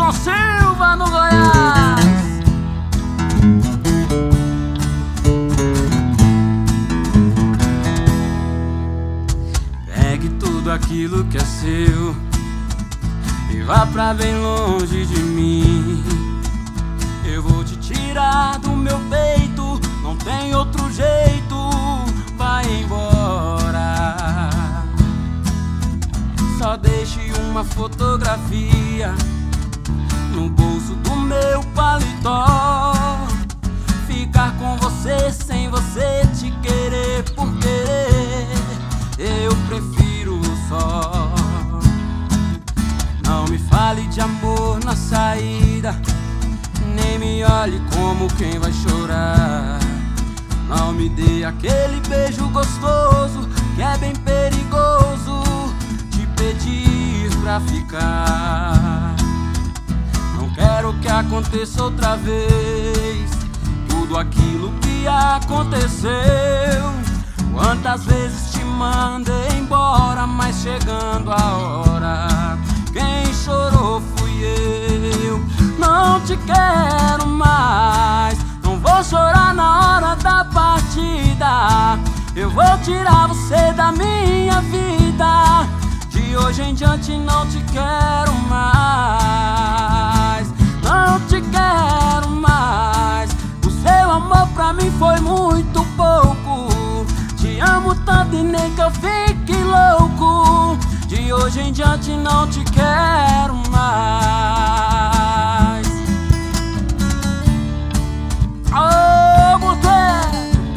João Silva no Goiás. Pegue tudo aquilo que é seu e vá pra bem longe de mim. Eu vou te tirar do meu peito, não tem outro jeito, vai embora. Só deixe uma fotografia no bolso do meu paletó. Ficar com você sem você te querer por querer, eu prefiro só. Não me fale de amor na saída, nem me olhe como quem vai chorar. Não me dê aquele beijo gostoso que é bem perigoso te pedir pra ficar. Não quero que aconteça outra vez tudo aquilo que aconteceu. Quantas vezes te mandei embora, mas chegando a hora, quem chorou fui eu. Não te quero mais, não vou chorar na hora da partida. Eu vou tirar você da minha vida. De hoje em diante não te quero mais, não te quero mais. O seu amor pra mim foi muito pouco. Te amo tanto e nem que eu fique louco. De hoje em diante não te quero mais. Oh, mulher!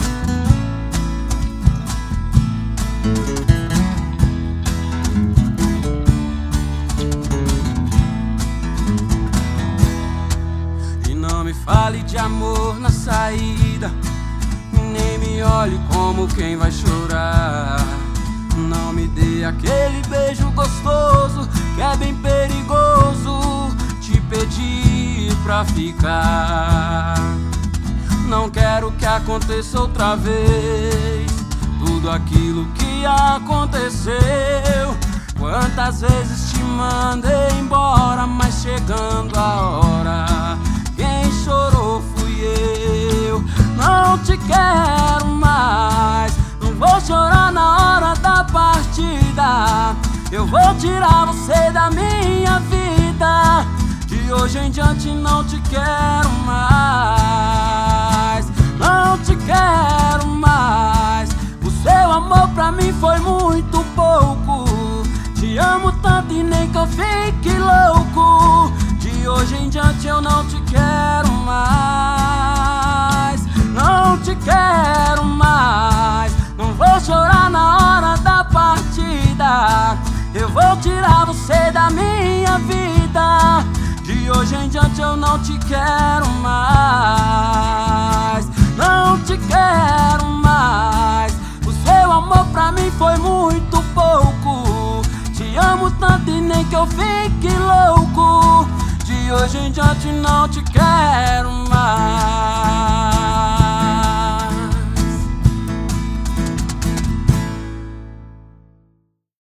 E não me fale de amor na saída, nem me olhe como quem vai chorar. Não me dê aquele beijo gostoso que é bem perigoso te pedir pra ficar. Não quero que aconteça outra vez tudo aquilo que aconteceu. Quantas vezes te mandei embora, mas chegando a hora, quem chorou fui eu. Não te quero mais, não vou chorar na hora da partida. Eu vou tirar você da minha vida. De hoje em diante não te quero mais, não te quero mais. O seu amor pra mim foi muito pouco. Te amo tanto e nem que eu fique louco. De hoje em diante eu não te quero mais, não te quero mais. Não vou chorar na hora da partida. Eu vou tirar você da minha vida. De hoje em diante eu não te quero mais, não te quero mais. O seu amor pra mim foi muito pouco. Te amo tanto e nem que eu fique louco. De hoje em diante não te quero mais.